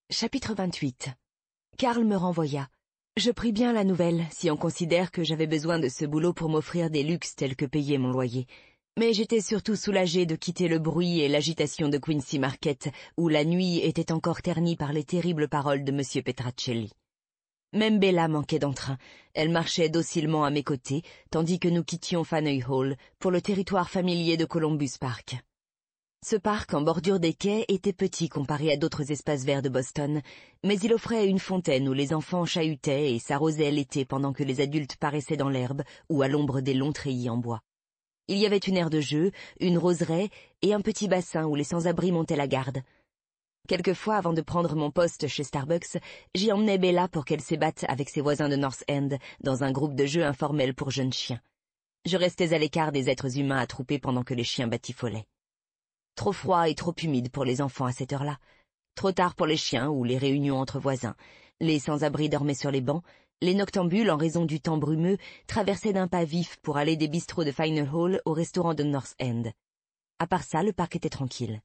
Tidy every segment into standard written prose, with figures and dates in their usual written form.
Chapitre 28. Karl me renvoya. Je pris bien la nouvelle, si on considère que j'avais besoin de ce boulot pour m'offrir des luxes tels que payer mon loyer. Mais j'étais surtout soulagée de quitter le bruit et l'agitation de Quincy Market, où la nuit était encore ternie par les terribles paroles de M. Petracelli. Même Bella manquait d'entrain. Elle marchait docilement à mes côtés, tandis que nous quittions Faneuil Hall pour le territoire familier de Columbus Park. Ce parc en bordure des quais était petit comparé à d'autres espaces verts de Boston, mais il offrait une fontaine où les enfants chahutaient et s'arrosaient l'été pendant que les adultes paraissaient dans l'herbe ou à l'ombre des longs treillis en bois. Il y avait une aire de jeu, une roseraie et un petit bassin où les sans-abri montaient la garde. Quelquefois, avant de prendre mon poste chez Starbucks, j'y emmenais Bella pour qu'elle s'ébatte avec ses voisins de North End dans un groupe de jeux informel pour jeunes chiens. Je restais à l'écart des êtres humains attroupés pendant que les chiens batifolaient. Trop froid et trop humide pour les enfants à cette heure-là. Trop tard pour les chiens ou les réunions entre voisins. Les sans-abri dormaient sur les bancs. Les noctambules, en raison du temps brumeux, traversaient d'un pas vif pour aller des bistrots de Faneuil Hall au restaurant de North End. À part ça, le parc était tranquille.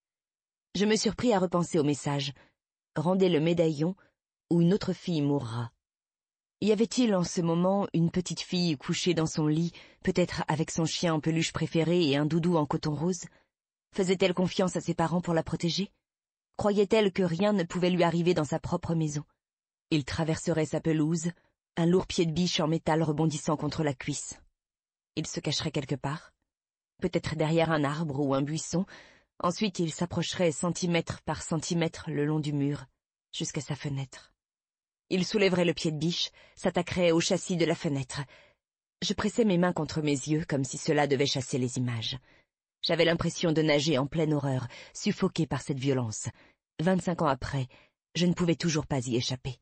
Je me surpris à repenser au message. Rendez le médaillon, ou une autre fille mourra. Y avait-il en ce moment une petite fille couchée dans son lit, peut-être avec son chien en peluche préféré et un doudou en coton rose? Faisait-elle confiance à ses parents pour la protéger? Croyait-elle que rien ne pouvait lui arriver dans sa propre maison? Il traverserait sa pelouse, un lourd pied de biche en métal rebondissant contre la cuisse. Il se cacherait quelque part, peut-être derrière un arbre ou un buisson. Ensuite il s'approcherait centimètre par centimètre le long du mur, jusqu'à sa fenêtre. Il soulèverait le pied de biche, s'attaquerait au châssis de la fenêtre. Je pressais mes mains contre mes yeux comme si cela devait chasser les images. J'avais l'impression de nager en pleine horreur, suffoquée par cette violence. 25 ans après, je ne pouvais toujours pas y échapper.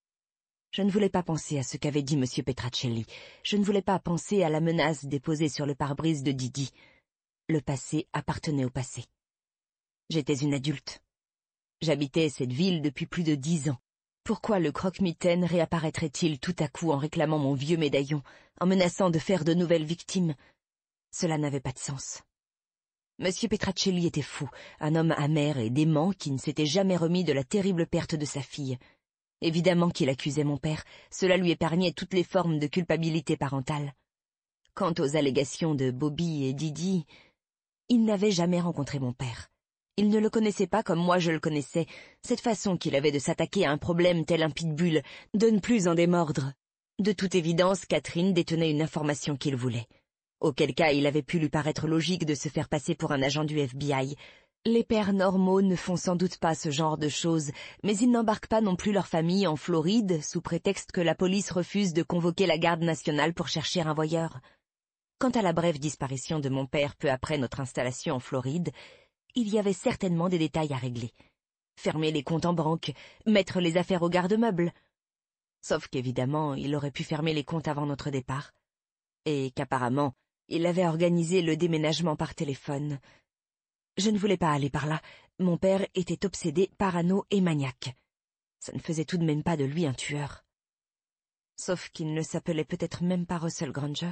Je ne voulais pas penser à ce qu'avait dit M. Petracelli. Je ne voulais pas penser à la menace déposée sur le pare-brise de Didi. Le passé appartenait au passé. J'étais une adulte. J'habitais cette ville depuis plus de 10 ans. Pourquoi le croque-mitaine réapparaîtrait-il tout à coup en réclamant mon vieux médaillon, en menaçant de faire de nouvelles victimes? Cela n'avait pas de sens. M. Petracelli était fou, un homme amer et dément qui ne s'était jamais remis de la terrible perte de sa fille. Évidemment qu'il accusait mon père, cela lui épargnait toutes les formes de culpabilité parentale. Quant aux allégations de Bobby et Didi, il n'avait jamais rencontré mon père. Il ne le connaissait pas comme moi je le connaissais, cette façon qu'il avait de s'attaquer à un problème tel un pitbull, de ne plus en démordre. De toute évidence, Catherine détenait une information qu'il voulait. Auquel cas il avait pu lui paraître logique de se faire passer pour un agent du FBI. Les pères normaux ne font sans doute pas ce genre de choses, mais ils n'embarquent pas non plus leur famille en Floride sous prétexte que la police refuse de convoquer la garde nationale pour chercher un voyeur. Quant à la brève disparition de mon père peu après notre installation en Floride, il y avait certainement des détails à régler. Fermer les comptes en banque, mettre les affaires au garde-meubles. Sauf qu'évidemment, il aurait pu fermer les comptes avant notre départ. Et qu'apparemment, il avait organisé le déménagement par téléphone. Je ne voulais pas aller par là. Mon père était obsédé, parano et maniaque. Ça ne faisait tout de même pas de lui un tueur. Sauf qu'il ne s'appelait peut-être même pas Russell Granger.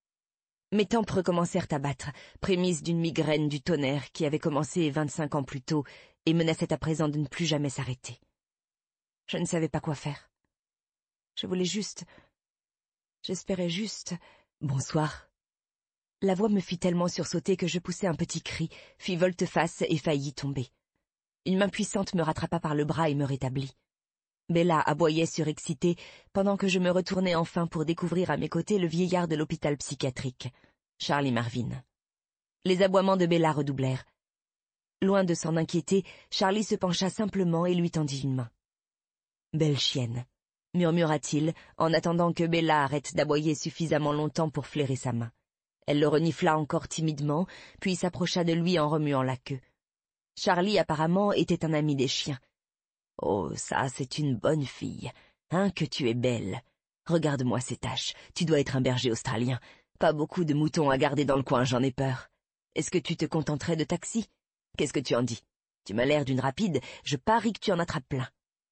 Mes tempes recommencèrent à battre, prémisse d'une migraine du tonnerre qui avait commencé 25 ans plus tôt et menaçait à présent de ne plus jamais s'arrêter. Je ne savais pas quoi faire. Je voulais juste... J'espérais juste... Bonsoir. La voix me fit tellement sursauter que je poussai un petit cri, fis volte-face et faillis tomber. Une main puissante me rattrapa par le bras et me rétablit. Bella aboyait surexcitée, pendant que je me retournais enfin pour découvrir à mes côtés le vieillard de l'hôpital psychiatrique, Charlie Marvin. Les aboiements de Bella redoublèrent. Loin de s'en inquiéter, Charlie se pencha simplement et lui tendit une main. « Belle chienne », murmura-t-il, en attendant que Bella arrête d'aboyer suffisamment longtemps pour flairer sa main. Elle le renifla encore timidement, puis s'approcha de lui en remuant la queue. Charlie, apparemment, était un ami des chiens. « Oh, ça, c'est une bonne fille. Hein, que tu es belle. Regarde-moi ces taches. Tu dois être un berger australien. Pas beaucoup de moutons à garder dans le coin, j'en ai peur. Est-ce que tu te contenterais de taxi? Qu'est-ce que tu en dis? Tu m'as l'air d'une rapide. Je parie que tu en attrapes plein. »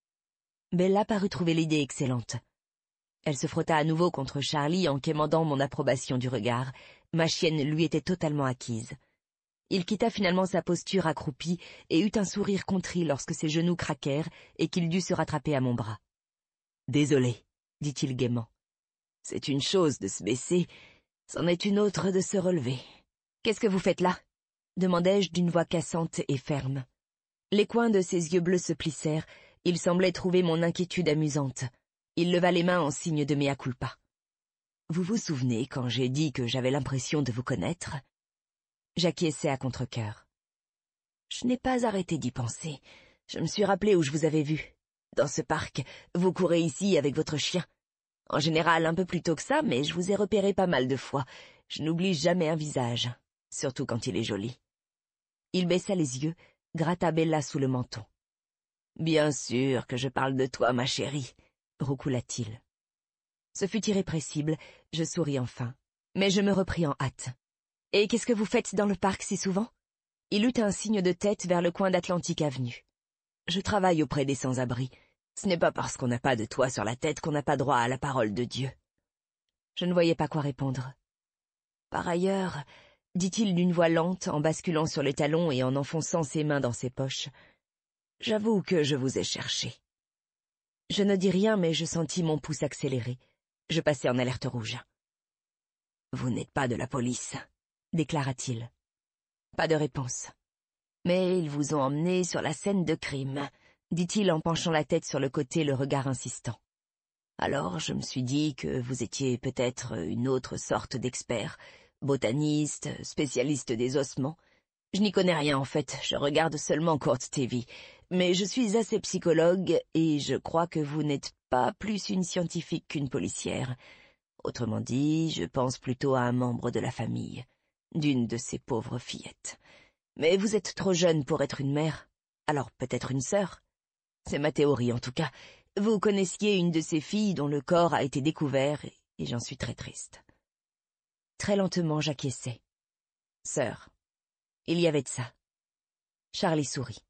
Bella parut trouver l'idée excellente. Elle se frotta à nouveau contre Charlie en quémandant mon approbation du regard. Ma chienne lui était totalement acquise. Il quitta finalement sa posture accroupie et eut un sourire contrit lorsque ses genoux craquèrent et qu'il dut se rattraper à mon bras. « Désolé, dit-il gaiement. C'est une chose de se baisser, c'en est une autre de se relever. Qu'est-ce que vous faites là? Demandai-je d'une voix cassante et ferme. Les coins de ses yeux bleus se plissèrent, il semblait trouver mon inquiétude amusante. Il leva les mains en signe de mea culpa. Vous vous souvenez quand j'ai dit que j'avais l'impression de vous connaître? J'acquiesçai à contre-cœur. Je n'ai pas arrêté d'y penser. Je me suis rappelé où je vous avais vu. Dans ce parc, vous courez ici avec votre chien. En général, un peu plus tôt que ça, mais je vous ai repéré pas mal de fois. Je n'oublie jamais un visage, surtout quand il est joli. Il baissa les yeux, gratta Bella sous le menton. Bien sûr que je parle de toi, ma chérie, roucoula-t-il. Ce fut irrépressible, je souris enfin, mais je me repris en hâte. Et qu'est-ce que vous faites dans le parc si souvent? Il eut un signe de tête vers le coin d'Atlantic Avenue. Je travaille auprès des sans-abri. Ce n'est pas parce qu'on n'a pas de toit sur la tête qu'on n'a pas droit à la parole de Dieu. Je ne voyais pas quoi répondre. Par ailleurs, dit-il d'une voix lente en basculant sur les talons et en enfonçant ses mains dans ses poches, j'avoue que je vous ai cherché. Je ne dis rien, mais je sentis mon pouce accélérer. Je passai en alerte rouge. Vous n'êtes pas de la police, déclara-t-il. Pas de réponse. Mais ils vous ont emmené sur la scène de crime, dit-il en penchant la tête sur le côté, le regard insistant. Alors je me suis dit que vous étiez peut-être une autre sorte d'expert, botaniste, spécialiste des ossements. Je n'y connais rien en fait, je regarde seulement Court TV, mais je suis assez psychologue et je crois que vous n'êtes pas plus une scientifique qu'une policière. Autrement dit, je pense plutôt à un membre de la famille, d'une de ces pauvres fillettes. Mais vous êtes trop jeune pour être une mère, alors peut-être une sœur. C'est ma théorie en tout cas. Vous connaissiez une de ces filles dont le corps a été découvert et j'en suis très triste. Très lentement j'acquiesçai. Sœur. Il y avait de ça. Charlie sourit.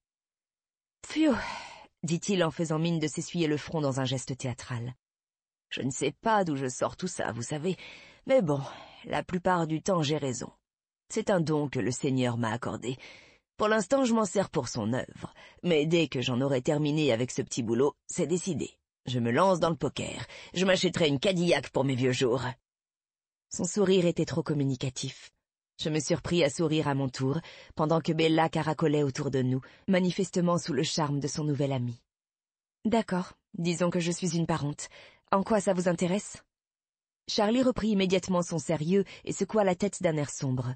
Pfiou, dit-il en faisant mine de s'essuyer le front dans un geste théâtral. Je ne sais pas d'où je sors tout ça, vous savez, mais bon, la plupart du temps j'ai raison. C'est un don que le Seigneur m'a accordé. Pour l'instant, je m'en sers pour son œuvre, mais dès que j'en aurai terminé avec ce petit boulot, c'est décidé. Je me lance dans le poker. Je m'achèterai une Cadillac pour mes vieux jours. Son sourire était trop communicatif. Je me surpris à sourire à mon tour, pendant que Bella caracolait autour de nous, manifestement sous le charme de son nouvel ami. D'accord, disons que je suis une parente. En quoi ça vous intéresse? Charlie reprit immédiatement son sérieux et secoua la tête d'un air sombre.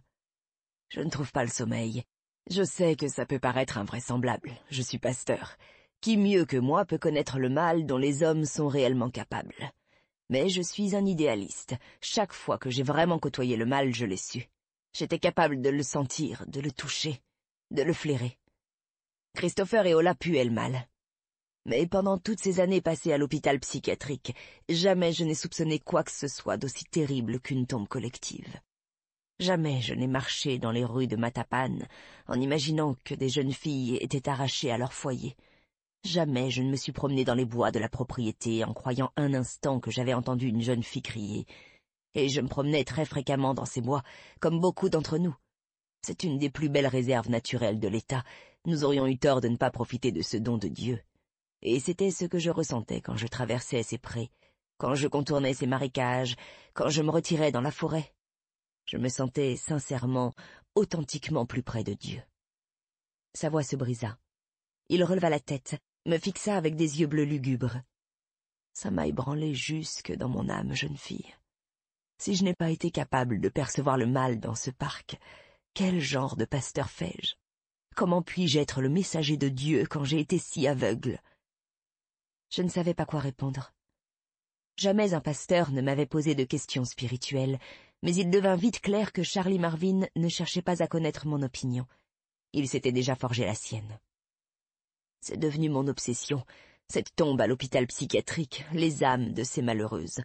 Je ne trouve pas le sommeil. Je sais que ça peut paraître invraisemblable, je suis pasteur. Qui mieux que moi peut connaître le mal dont les hommes sont réellement capables? Mais je suis un idéaliste. Chaque fois que j'ai vraiment côtoyé le mal, je l'ai su. J'étais capable de le sentir, de le toucher, de le flairer. Christopher et Ola puaient le mal. Mais pendant toutes ces années passées à l'hôpital psychiatrique, jamais je n'ai soupçonné quoi que ce soit d'aussi terrible qu'une tombe collective. Jamais je n'ai marché dans les rues de Matapan en imaginant que des jeunes filles étaient arrachées à leur foyer. Jamais je ne me suis promené dans les bois de la propriété en croyant un instant que j'avais entendu une jeune fille crier. Et je me promenais très fréquemment dans ces bois, comme beaucoup d'entre nous. C'est une des plus belles réserves naturelles de l'État. Nous aurions eu tort de ne pas profiter de ce don de Dieu. Et c'était ce que je ressentais quand je traversais ces prés, quand je contournais ces marécages, quand je me retirais dans la forêt. Je me sentais sincèrement, authentiquement plus près de Dieu. Sa voix se brisa. Il releva la tête, me fixa avec des yeux bleus lugubres. Ça m'a ébranlé jusque dans mon âme, jeune fille. Si je n'ai pas été capable de percevoir le mal dans ce parc, quel genre de pasteur fais-je? Comment puis-je être le messager de Dieu quand j'ai été si aveugle? Je ne savais pas quoi répondre. Jamais un pasteur ne m'avait posé de questions spirituelles, mais il devint vite clair que Charlie Marvin ne cherchait pas à connaître mon opinion. Il s'était déjà forgé la sienne. C'est devenu mon obsession, cette tombe à l'hôpital psychiatrique, les âmes de ces malheureuses.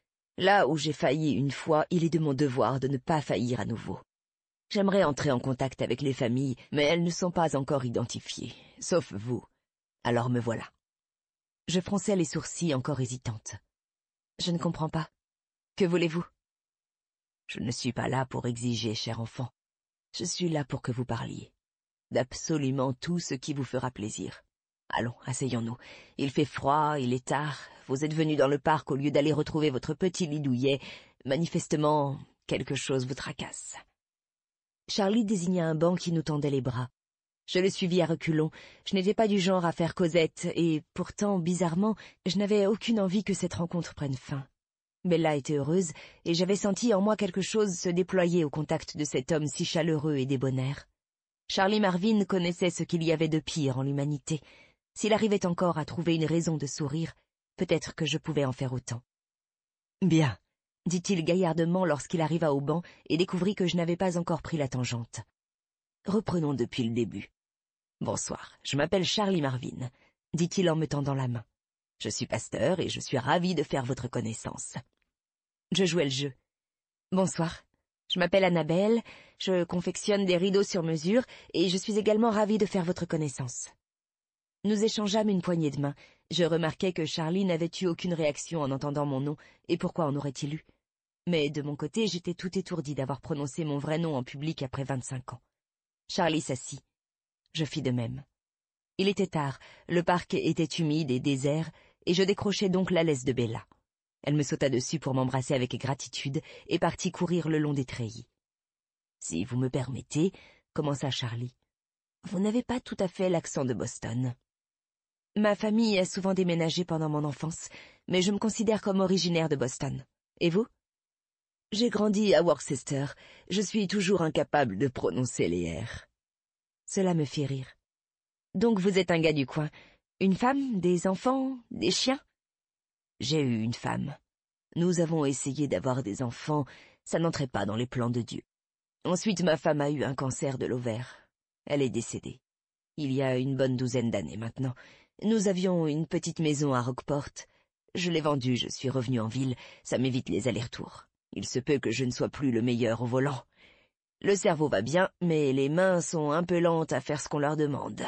Là où j'ai failli une fois, il est de mon devoir de ne pas faillir à nouveau. J'aimerais entrer en contact avec les familles, mais elles ne sont pas encore identifiées, sauf vous. Alors me voilà. Je fronçai les sourcils encore hésitante. Je ne comprends pas. Que voulez-vous? Je ne suis pas là pour exiger, cher enfant. Je suis là pour que vous parliez. D'absolument tout ce qui vous fera plaisir. Allons, asseyons-nous. Il fait froid, il est tard. Vous êtes venu dans le parc au lieu d'aller retrouver votre petit lit douillet. Manifestement, quelque chose vous tracasse. Charlie désigna un banc qui nous tendait les bras. Je le suivis à reculons. Je n'étais pas du genre à faire causette, et pourtant, bizarrement, je n'avais aucune envie que cette rencontre prenne fin. Bella était heureuse, et j'avais senti en moi quelque chose se déployer au contact de cet homme si chaleureux et débonnaire. Charlie Marvin connaissait ce qu'il y avait de pire en l'humanité. S'il arrivait encore à trouver une raison de sourire, peut-être que je pouvais en faire autant. « Bien », dit-il gaillardement lorsqu'il arriva au banc et découvrit que je n'avais pas encore pris la tangente. « Reprenons depuis le début. Bonsoir, je m'appelle Charlie Marvin, dit-il en me tendant la main. Je suis pasteur et je suis ravi de faire votre connaissance. Je jouais le jeu. Bonsoir, je m'appelle Annabelle, je confectionne des rideaux sur mesure et je suis également ravie de faire votre connaissance. Nous échangeâmes une poignée de main. Je remarquai que Charlie n'avait eu aucune réaction en entendant mon nom, et pourquoi en aurait-il eu? Mais de mon côté, j'étais tout étourdi d'avoir prononcé mon vrai nom en public après 25 ans. Charlie s'assit. Je fis de même. Il était tard, le parc était humide et désert, et je décrochai donc la laisse de Bella. Elle me sauta dessus pour m'embrasser avec gratitude et partit courir le long des treillis. « Si vous me permettez, » commença Charlie, « vous n'avez pas tout à fait l'accent de Boston. » Ma famille a souvent déménagé pendant mon enfance, mais je me considère comme originaire de Boston. Et vous? J'ai grandi à Worcester. Je suis toujours incapable de prononcer les R. Cela me fit rire. Donc vous êtes un gars du coin. Une femme, des enfants, des chiens? J'ai eu une femme. Nous avons essayé d'avoir des enfants, ça n'entrait pas dans les plans de Dieu. Ensuite, ma femme a eu un cancer de l'ovaire. Elle est décédée. Il y a une bonne douzaine d'années maintenant. Nous avions une petite maison à Rockport. Je l'ai vendue, je suis revenu en ville, ça m'évite les allers-retours. Il se peut que je ne sois plus le meilleur au volant. Le cerveau va bien, mais les mains sont un peu lentes à faire ce qu'on leur demande.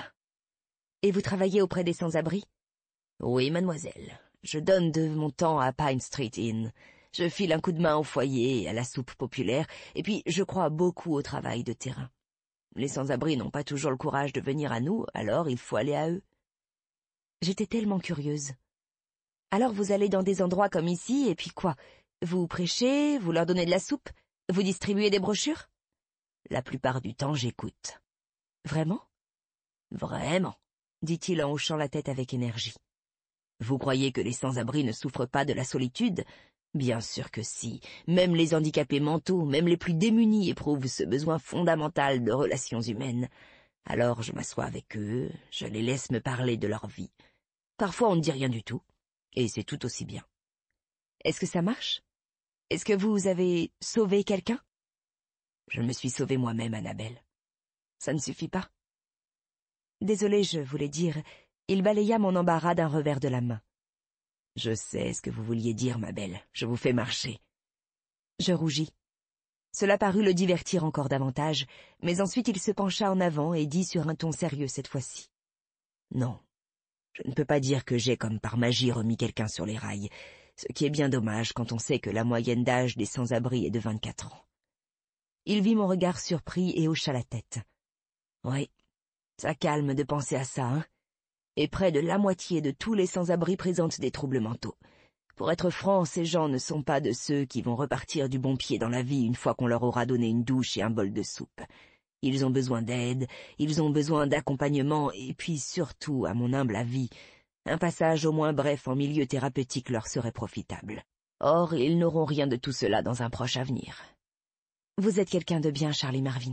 Et vous travaillez auprès des sans-abri? Oui, mademoiselle. Je donne de mon temps à Pine Street Inn. Je file un coup de main au foyer et à la soupe populaire, et puis je crois beaucoup au travail de terrain. Les sans-abri n'ont pas toujours le courage de venir à nous, alors il faut aller à eux. J'étais tellement curieuse. Alors vous allez dans des endroits comme ici, et puis quoi? Vous prêchez, vous leur donnez de la soupe? Vous distribuez des brochures? La plupart du temps, j'écoute. Vraiment? Vraiment, dit-il en hochant la tête avec énergie. Vous croyez que les sans-abri ne souffrent pas de la solitude? Bien sûr que si. Même les handicapés mentaux, même les plus démunis éprouvent ce besoin fondamental de relations humaines. Alors je m'assois avec eux, je les laisse me parler de leur vie. Parfois on ne dit rien du tout, et c'est tout aussi bien. Est-ce que ça marche? Est-ce que vous avez sauvé quelqu'un? Je me suis sauvé moi-même, Annabelle. Ça ne suffit pas? Désolé, je voulais dire, il balaya mon embarras d'un revers de la main. Je sais ce que vous vouliez dire, ma belle, je vous fais marcher. Je rougis. Cela parut le divertir encore davantage, mais ensuite il se pencha en avant et dit sur un ton sérieux cette fois-ci. Non, je ne peux pas dire que j'ai comme par magie remis quelqu'un sur les rails, ce qui est bien dommage quand on sait que la moyenne d'âge des sans-abri est de 24 ans. Il vit mon regard surpris et hocha la tête. Oui, ça calme de penser à ça, hein. Et près de la moitié de tous les sans-abri présentent des troubles mentaux. Pour être franc, ces gens ne sont pas de ceux qui vont repartir du bon pied dans la vie une fois qu'on leur aura donné une douche et un bol de soupe. Ils ont besoin d'aide, ils ont besoin d'accompagnement, et puis surtout, à mon humble avis, un passage au moins bref en milieu thérapeutique leur serait profitable. Or, ils n'auront rien de tout cela dans un proche avenir. Vous êtes quelqu'un de bien, Charlie Marvin.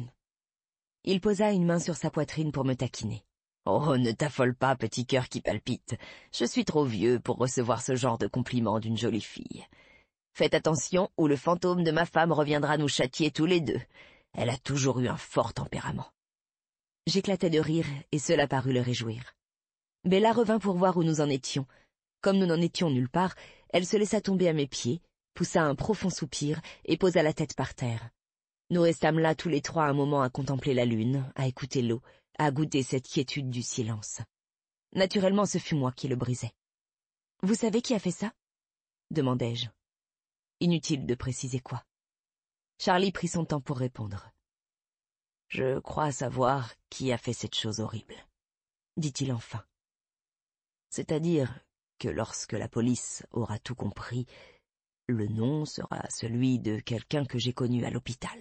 Il posa une main sur sa poitrine pour me taquiner. Oh, ne t'affole pas, petit cœur qui palpite. Je suis trop vieux pour recevoir ce genre de compliments d'une jolie fille. Faites attention, ou le fantôme de ma femme reviendra nous châtier tous les deux. Elle a toujours eu un fort tempérament. J'éclatai de rire, et cela parut le réjouir. Bella revint pour voir où nous en étions. Comme nous n'en étions nulle part, elle se laissa tomber à mes pieds, poussa un profond soupir et posa la tête par terre. Nous restâmes là tous les trois un moment à contempler la lune, à écouter l'eau, à goûter cette quiétude du silence. Naturellement, ce fut moi qui le brisai. « Vous savez qui a fait ça ?» demandai-je. Inutile de préciser quoi. Charlie prit son temps pour répondre. Je crois savoir qui a fait cette chose horrible, dit-il enfin. C'est-à-dire que lorsque la police aura tout compris, le nom sera celui de quelqu'un que j'ai connu à l'hôpital.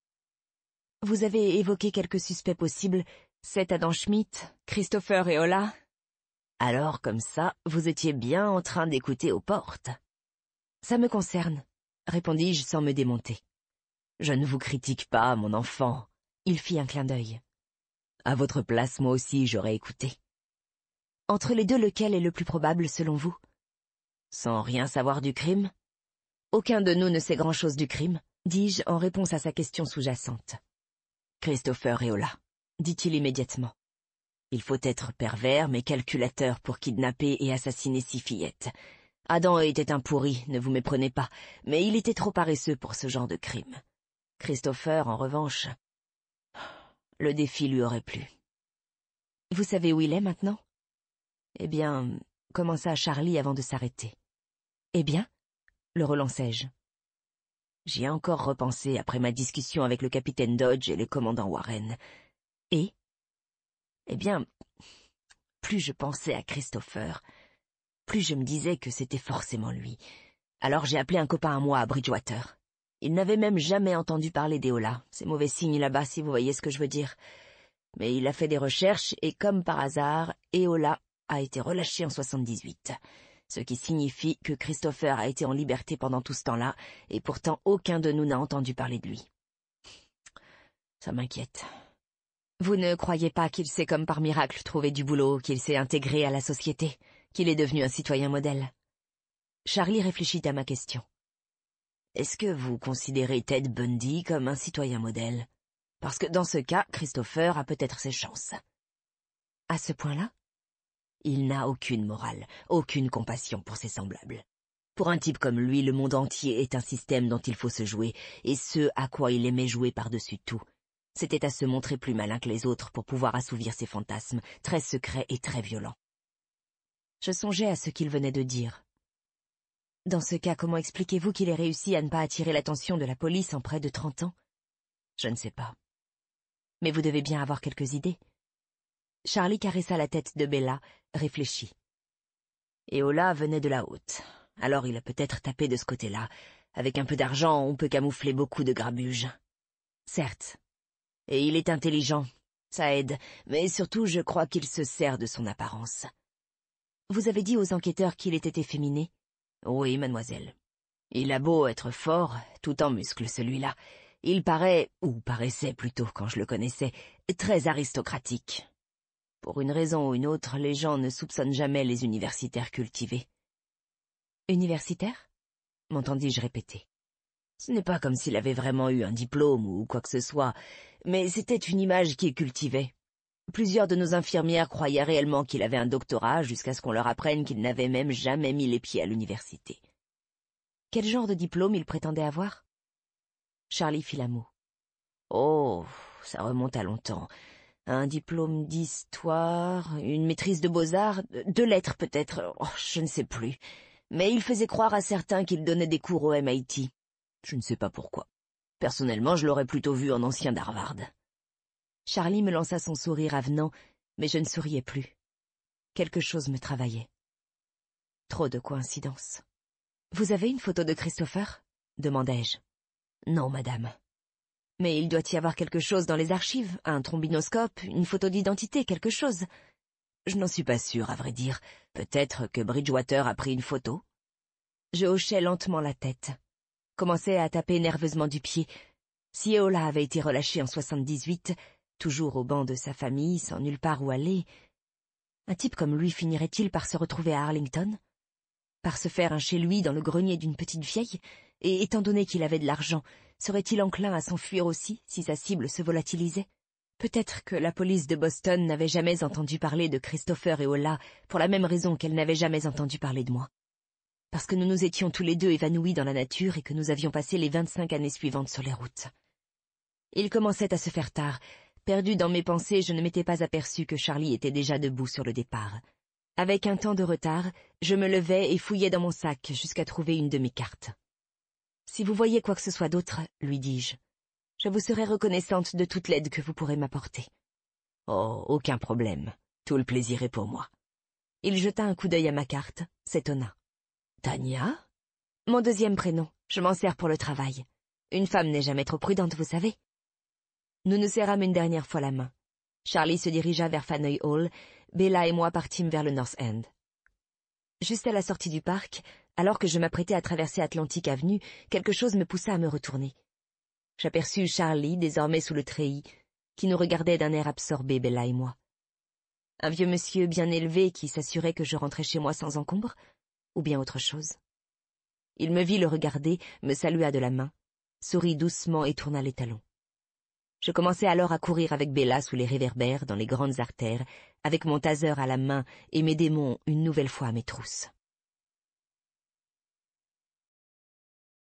Vous avez évoqué quelques suspects possibles, Seth Adam Schmidt, Christopher et Ola. Alors, comme ça, vous étiez bien en train d'écouter aux portes. Ça me concerne, répondis-je sans me démonter. Je ne vous critique pas, mon enfant. Il fit un clin d'œil. À votre place, moi aussi, j'aurais écouté. Entre les deux, lequel est le plus probable, selon vous? Sans rien savoir du crime? Aucun de nous ne sait grand-chose du crime, dis-je en réponse à sa question sous-jacente. Christopher et Ola, dit-il immédiatement. Il faut être pervers mais calculateur pour kidnapper et assassiner 6 fillettes. Adam était un pourri, ne vous méprenez pas, mais il était trop paresseux pour ce genre de crime. Christopher, en revanche, le défi lui aurait plu. Vous savez où il est maintenant? Eh bien, commença Charlie avant de s'arrêter. Eh bien, le relançai-je. J'y ai encore repensé après ma discussion avec le capitaine Dodge et le commandant Warren. Et? Eh bien, plus je pensais à Christopher, plus je me disais que c'était forcément lui. Alors j'ai appelé un copain à moi à Bridgewater. Il n'avait même jamais entendu parler d'Eola. C'est mauvais signe là-bas, si vous voyez ce que je veux dire. Mais il a fait des recherches et, comme par hasard, Eola a été relâché en 78. Ce qui signifie que Christopher a été en liberté pendant tout ce temps-là, et pourtant aucun de nous n'a entendu parler de lui. Ça m'inquiète. Vous ne croyez pas qu'il s'est comme par miracle trouvé du boulot, qu'il s'est intégré à la société, qu'il est devenu un citoyen modèle? Charlie réfléchit à ma question. Est-ce que vous considérez Ted Bundy comme un citoyen modèle? Parce que dans ce cas, Christopher a peut-être ses chances. À ce point-là? Il n'a aucune morale, aucune compassion pour ses semblables. Pour un type comme lui, le monde entier est un système dont il faut se jouer, et ce à quoi il aimait jouer par-dessus tout. C'était à se montrer plus malin que les autres pour pouvoir assouvir ses fantasmes, très secrets et très violents. Je songeais à ce qu'il venait de dire. Dans ce cas, comment expliquez-vous qu'il ait réussi à ne pas attirer l'attention de la police en près de 30 ans? Je ne sais pas. Mais vous devez bien avoir quelques idées. Charlie caressa la tête de Bella, réfléchit. Eola venait de la haute, alors il a peut-être tapé de ce côté-là. Avec un peu d'argent, on peut camoufler beaucoup de grabuge. Certes. Et il est intelligent, ça aide, mais surtout je crois qu'il se sert de son apparence. Vous avez dit aux enquêteurs qu'il était efféminé? Oui, mademoiselle. Il a beau être fort, tout en muscles celui-là. Il paraît, ou paraissait plutôt quand je le connaissais, très aristocratique. Pour une raison ou une autre, les gens ne soupçonnent jamais les universitaires cultivés. Universitaire? M'entendis-je répéter. Ce n'est pas comme s'il avait vraiment eu un diplôme ou quoi que ce soit, mais c'était une image qu'il cultivait. Plusieurs de nos infirmières croyaient réellement qu'il avait un doctorat jusqu'à ce qu'on leur apprenne qu'il n'avait même jamais mis les pieds à l'université. Quel genre de diplôme il prétendait avoir? Charlie fit la moue. Oh, ça remonte à longtemps. Un diplôme d'histoire, une maîtrise de beaux-arts, de lettres peut-être, oh, je ne sais plus. Mais il faisait croire à certains qu'il donnait des cours au MIT. Je ne sais pas pourquoi. Personnellement, je l'aurais plutôt vu en ancien d'Harvard. Charlie me lança son sourire avenant, mais je ne souriais plus. Quelque chose me travaillait. Trop de coïncidences. Vous avez une photo de Christopher? Demandai-je. Non, madame. Mais il doit y avoir quelque chose dans les archives, un trombinoscope, une photo d'identité, quelque chose. Je n'en suis pas sûre, à vrai dire. Peut-être que Bridgewater a pris une photo. Je hochai lentement la tête. Commençais à taper nerveusement du pied. Si Eola avait été relâché en 78, toujours au banc de sa famille, sans nulle part où aller, un type comme lui finirait-il par se retrouver à Arlington? Par se faire un chez lui dans le grenier d'une petite vieille? Et étant donné qu'il avait de l'argent, serait-il enclin à s'enfuir aussi si sa cible se volatilisait? Peut-être que la police de Boston n'avait jamais entendu parler de Christopher Eola pour la même raison qu'elle n'avait jamais entendu parler de moi. Parce que nous nous étions tous les deux évanouis dans la nature et que nous avions passé les 25 années suivantes sur les routes. Il commençait à se faire tard. Perdu dans mes pensées, je ne m'étais pas aperçu que Charlie était déjà debout sur le départ. Avec un temps de retard, je me levai et fouillai dans mon sac jusqu'à trouver une de mes cartes. « Si vous voyez quoi que ce soit d'autre, lui dis-je, Je vous serai reconnaissante de toute l'aide que vous pourrez m'apporter. Oh, aucun problème. Tout le plaisir est pour moi. Il jeta un coup d'œil à ma carte, s'étonna. Tania? Mon deuxième prénom. Je m'en sers pour le travail. Une femme n'est jamais trop prudente, vous savez. Nous nous serrâmes une dernière fois la main. Charlie se dirigea vers Faneuil Hall, Bella et moi partîmes vers le North End. Juste à la sortie du parc, alors que je m'apprêtais à traverser Atlantic Avenue, quelque chose me poussa à me retourner. J'aperçus Charlie, désormais sous le treillis, qui nous regardait d'un air absorbé, Bella et moi. Un vieux monsieur bien élevé qui s'assurait que je rentrais chez moi sans encombre, ou bien autre chose. Il me vit le regarder, me salua de la main, sourit doucement et tourna les talons. Je commençai alors à courir avec Bella sous les réverbères, dans les grandes artères, avec mon taser à la main et mes démons une nouvelle fois à mes trousses.